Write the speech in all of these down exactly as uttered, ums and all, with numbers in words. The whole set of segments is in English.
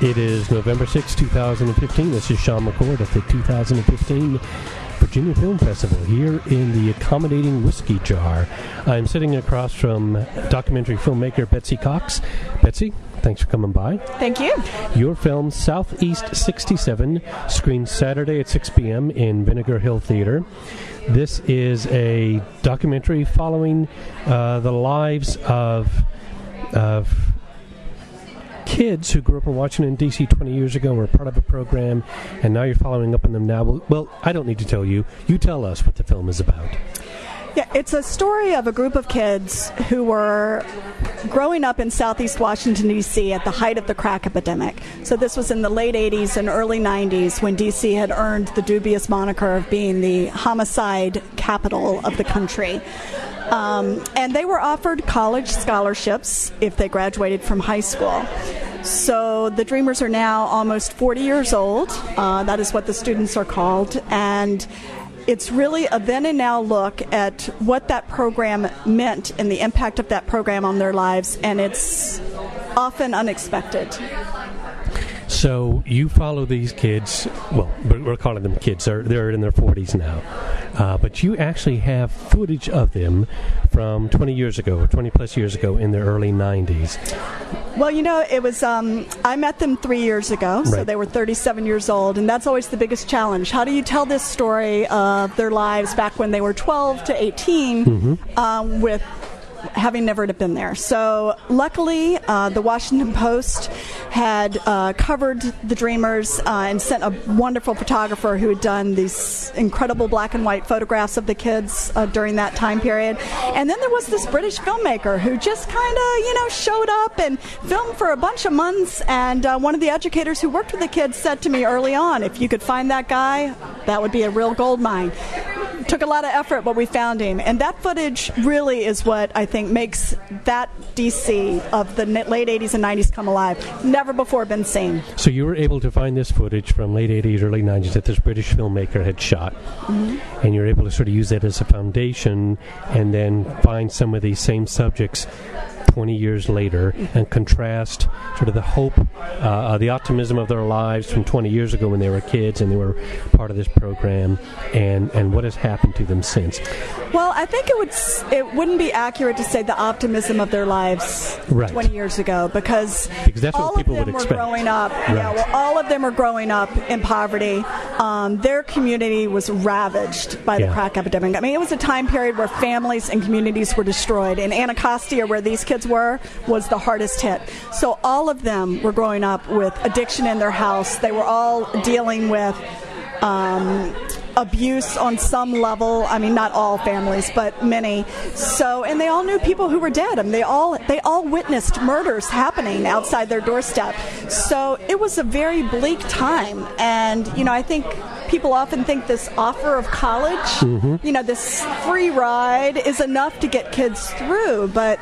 It is November sixth, twenty fifteen. This is Sean McCord at the two thousand fifteen Virginia Film Festival here in the accommodating Whiskey Jar. I'm sitting across from documentary filmmaker Betsy Cox. Betsy, thanks for coming by. Thank you. Your film, Southeast sixty-seven, screens Saturday at six p.m. in Vinegar Hill Theater. This is a documentary following uh, the lives of of kids who grew up in Washington, D C twenty years ago and were part of a program, and now you're following up on them now. Well, I don't need to tell you. You tell us what the film is about. Yeah, it's a story of a group of kids who were growing up in southeast Washington, D C at the height of the crack epidemic. So this was in the late eighties and early nineties when D C had earned the dubious moniker of being the homicide capital of the country. Um, and they were offered college scholarships if they graduated from high school. So the Dreamers are now almost forty years old. Uh, that is what the students are called. And it's really a then and now look at what that program meant and the impact of that program on their lives. And it's often unexpected. So you follow these kids, well, we're calling them kids, they're, they're in their forties now, uh, but you actually have footage of them from twenty years ago, twenty plus years ago in the early nineties. Well, you know, it was, um, I met them three years ago, so right. They were thirty-seven years old, and that's always the biggest challenge. How do you tell this story of their lives back when they were twelve to eighteen mm-hmm. um, with having never been there? So luckily, uh, the Washington Post had uh, covered the Dreamers uh, and sent a wonderful photographer who had done these incredible black and white photographs of the kids uh, during that time period. And then there was this British filmmaker who just kind of, you know, showed up and filmed for a bunch of months. And uh, one of the educators who worked with the kids said to me early on, if you could find that guy, that would be a real gold mine. It took a lot of effort, but we found him. And that footage really is what I think makes that D C of the late eighties and nineties come alive. Never before been seen. So you were able to find this footage from late eighties, early nineties that this British filmmaker had shot. Mm-hmm. And you're able to sort of use that as a foundation and then find some of these same subjects twenty years later and contrast sort of the hope, uh, the optimism of their lives from twenty years ago when they were kids and they were part of this program, and, and what has happened to them since. Well, I think it would it wouldn't be accurate to say the optimism of their lives right. twenty years ago, because, because that's all what people of them would were expect. growing up. Right. Yeah, well, all of them were growing up in poverty. Um, their community was ravaged by the yeah. crack epidemic. I mean, it was a time period where families and communities were destroyed. In Anacostia, where these kids were, was the hardest hit. So all of them were growing up with addiction in their house. They were all dealing with um, abuse on some level. I mean, not all families, but many. So, and they all knew people who were dead. I mean, they all they all witnessed murders happening outside their doorstep. So it was a very bleak time. And, you know, I think people often think this offer of college, mm-hmm. you know, this free ride is enough to get kids through. But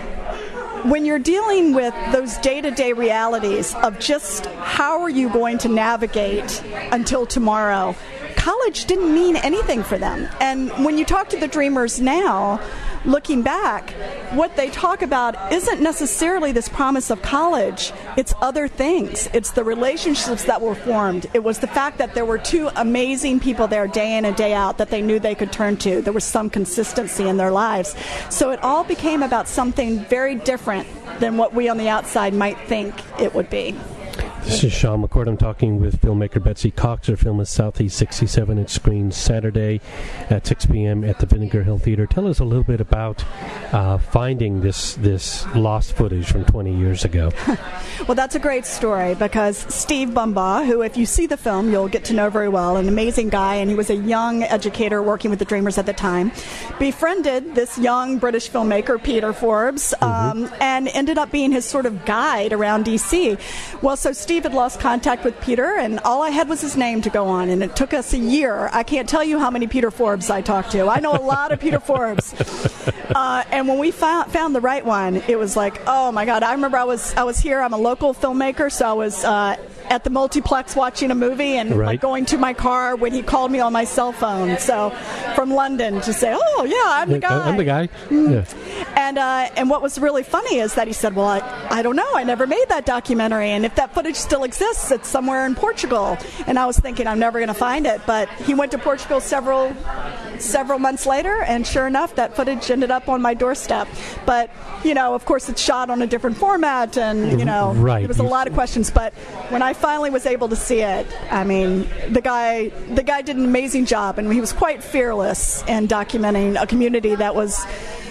when you're dealing with those day-to-day realities of just how are you going to navigate until tomorrow, college didn't mean anything for them. And when you talk to the Dreamers now, looking back, what they talk about isn't necessarily this promise of college. It's other things. It's the relationships that were formed. It was the fact that there were two amazing people there day in and day out that they knew they could turn to. There was some consistency in their lives. So it all became about something very different than what we on the outside might think it would be. This is Sean McCord. I'm talking with filmmaker Betsy Cox. Her film is Southeast sixty-seven. It screens Saturday at six p.m. at the Vinegar Hill Theater. Tell us a little bit about uh, finding this this lost footage from twenty years ago. Well, that's a great story because Steve Bumbaugh, who if you see the film, you'll get to know very well, an amazing guy, and he was a young educator working with the Dreamers at the time, befriended this young British filmmaker, Peter Forbes, um, mm-hmm. and ended up being his sort of guide around D C. Well, so Steve Steve had lost contact with Peter, and all I had was his name to go on, and it took us a year. I can't tell you how many Peter Forbes I talked to. I know a lot of Peter Forbes. Uh, and when we found, found the right one, it was like, oh my God. I remember I was I was here. I'm a local filmmaker, so I was uh, at the multiplex watching a movie and right. like, going to my car when he called me on my cell phone. So from London to say, oh yeah, I'm the guy. I'm the guy. Mm. Yeah. And uh, and what was really funny is that he said, well, I, I don't know. I never made that documentary. And if that footage still exists, it's somewhere in Portugal. And I was thinking, I'm never going to find it. But he went to Portugal several several months later, and sure enough, that footage ended up on my doorstep. But, you know, of course, it's shot on a different format, and, you know, right. there was a lot of questions. But when I finally was able to see it, I mean, the guy the guy did an amazing job, and he was quite fearless in documenting a community that was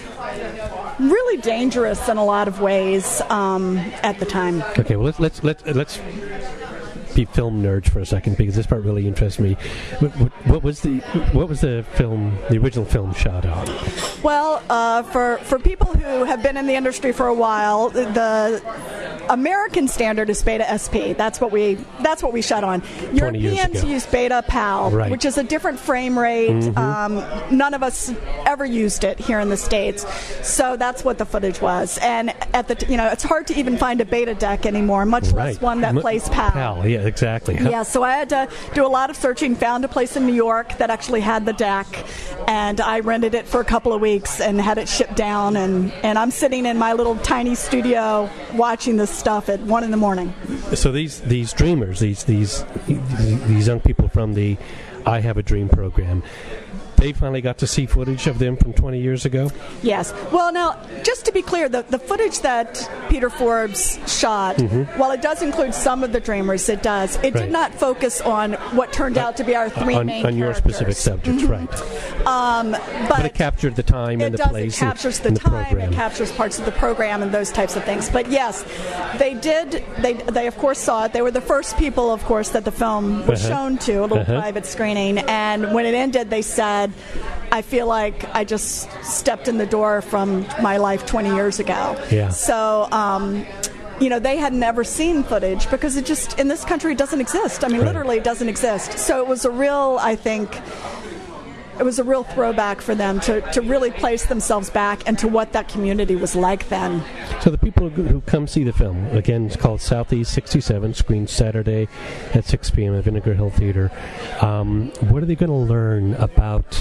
really dangerous in a lot of ways um, at the time. Okay, well, let's let's let's, let's be film nerds for a second, because this part really interests me. What, what, what was the what was the film, the original film, shot on? Well, uh, for for people who have been in the industry for a while, the American standard is Beta S P. That's what we that's what we shot on. Europeans use Beta PAL, right. which is a different frame rate. Mm-hmm. Um, none of us ever used it here in the States, so that's what the footage was. And at the you know, it's hard to even find a Beta deck anymore, much right. less one that M- plays PAL. PAL, yeah, exactly. Yeah, so I had to do a lot of searching, found a place in New York that actually had the deck, and I rented it for a couple of weeks and had it shipped down, and, and I'm sitting in my little tiny studio watching this stuff at one in the morning. So these these dreamers, these these these young people from the I Have a Dream program, they finally got to see footage of them from twenty years ago? Yes. Well, now, just to be clear, the, the footage that Peter Forbes shot, mm-hmm. while it does include some of the Dreamers, it does, it right. did not focus on what turned out to be our three on, main on your characters. specific subjects, mm-hmm. right. Um, but, but it captured the time and the does, place it captures and, the and time, the program. It captures parts of the program and those types of things. But yes, they did, they, they of course saw it. They were the first people, of course, that the film was uh-huh. shown to, a little uh-huh. private screening. And when it ended, they said, I feel like I just stepped in the door from my life twenty years ago. Yeah. So, um, you know, they had never seen footage because it just, in this country, it doesn't exist. I mean, right. literally, it doesn't exist. So it was a real, I think, it was a real throwback for them to, to really place themselves back into what that community was like then. So the people who come see the film, again, it's called Southeast sixty-seven, screens Saturday at six p.m. at Vinegar Hill Theater. Um, what are they going to learn about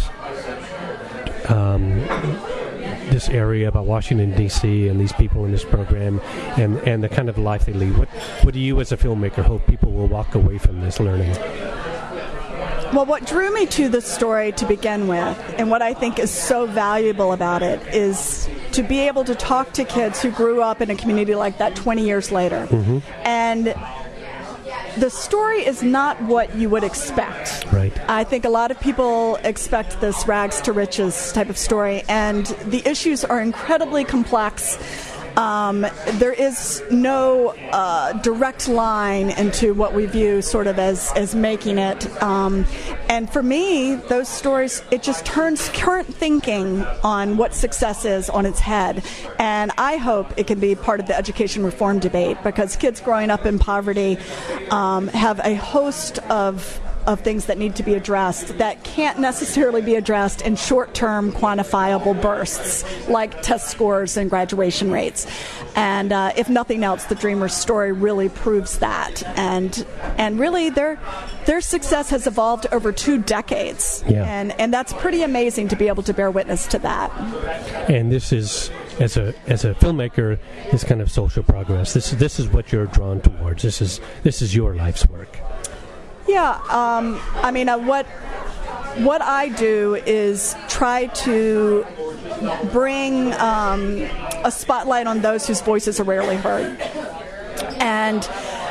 um, this area, about Washington, D C, and these people in this program, and, and the kind of life they lead? What, what do you, as a filmmaker, hope people will walk away from this learning? Well, what drew me to the story to begin with, and what I think is so valuable about it, is to be able to talk to kids who grew up in a community like that twenty years later. Mm-hmm. And the story is not what you would expect. Right. I think a lot of people expect this rags to riches type of story, and the issues are incredibly complex. Um, there is no uh, direct line into what we view sort of as, as making it. Um, and for me, those stories, it just turns current thinking on what success is on its head. And I hope it can be part of the education reform debate, because kids growing up in poverty um, have a host of of things that need to be addressed that can't necessarily be addressed in short-term quantifiable bursts like test scores and graduation rates. And uh, if nothing else, the Dreamers story really proves that. And and really their their success has evolved over two decades. Yeah. And and that's pretty amazing to be able to bear witness to that. And this is, as a as a filmmaker, this kind of social progress. This this is what you're drawn towards. This is this is your life's work. Yeah, um, I mean, uh, what what I do is try to bring um, a spotlight on those whose voices are rarely heard. And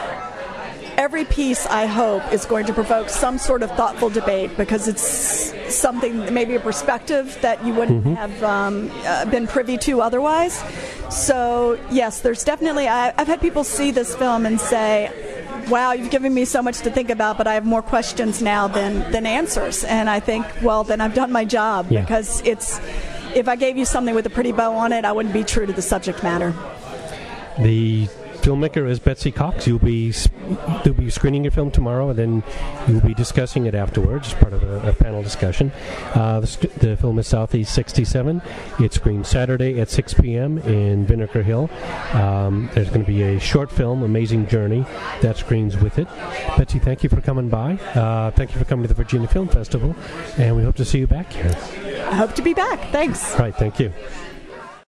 every piece, I hope, is going to provoke some sort of thoughtful debate, because it's something, maybe a perspective that you wouldn't mm-hmm. have um, uh, been privy to otherwise. So, yes, there's definitely, I, I've had people see this film and say, wow, you've given me so much to think about, but I have more questions now than, than answers. And I think, well, then I've done my job, yeah. because it's, if I gave you something with a pretty bow on it, I wouldn't be true to the subject matter. The filmmaker is Betsy Cox. You'll be you'll be screening your film tomorrow, and then you'll be discussing it afterwards as part of a, a panel discussion. Uh, the, the film is Southeast sixty-seven. It screens Saturday at six p.m. in Vinegar Hill. Um, there's going to be a short film, Amazing Journey, that screens with it. Betsy, thank you for coming by. Uh, thank you for coming to the Virginia Film Festival, and we hope to see you back here. I hope to be back. Thanks. All right, thank you.